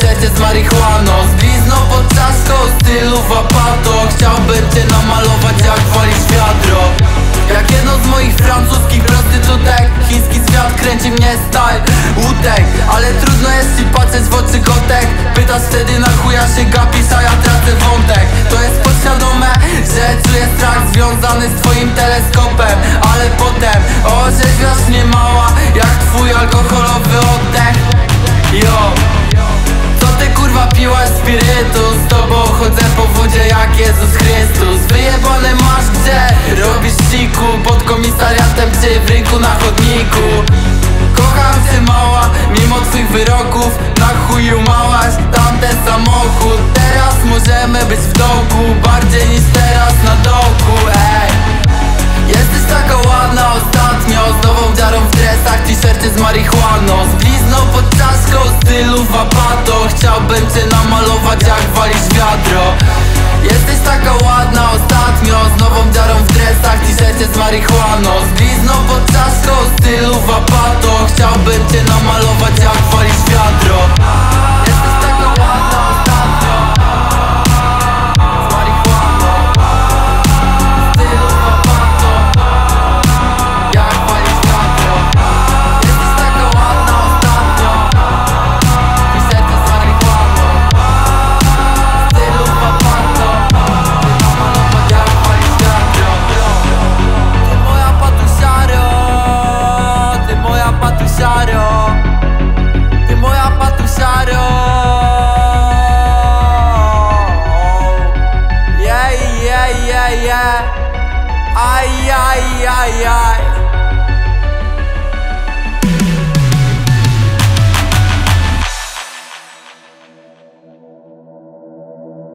t-shircie z marihuaną, z blizną pod czaszką, stylu wapato. Chciałbym cię namalować jak walisz wiadro. Jak jedno z moich francuskich prostytutek, chiński zwiat kręci mnie style utek. Ale trudno jest ci patrzeć w oczy kotek. Pytasz wtedy na chuja się gapisz, a ja tracę wątek. To jest podświadome, że czuję strach związany z twoim teleskopem. Ale potem orzeźwiasz mnie mała, jak twój alkoholowy oddech. Yo, co ty kurwa piłaś spirytus? Z tobą chodzę po wodzie jak Jezus Chrystus. Wyjebane masz gdzie? Robisz siku pod komisariatem czy w rynku na chodniku. Kocham cię mała, mimo twych wyroków. Na chuju małaś tamten samochód. Teraz możemy być w dołku, bardziej niż teraz na dołku, ej. Jesteś taka ładna ostatnio, z nową dziarą w dresach, t-shircie z marihuaną, z blizną pod czaszką, stylu wapato. Chciałbym cię namalować jak walisz wiadro. Jesteś taka ładna ostatnio, z nową dziarą w dresach, t-shircie z marihuaną, z blizną pod czaszką, stylu wapato. Chciałbym cię namalować jak walisz wiadro. Jesteś taka ładna ostatnio, z marihuaną, stylu wapato, jak walisz wiadro. Jesteś taka ładna ostatnio, t-shircie z marihuaną, stylu wapato, namalować jak walisz wiadro. Ty moja patusiaro, ty moja patusiaro, ty moja patusiaro. Yeah, yeah, yeah, yeah. Ay, ay, ay, ay.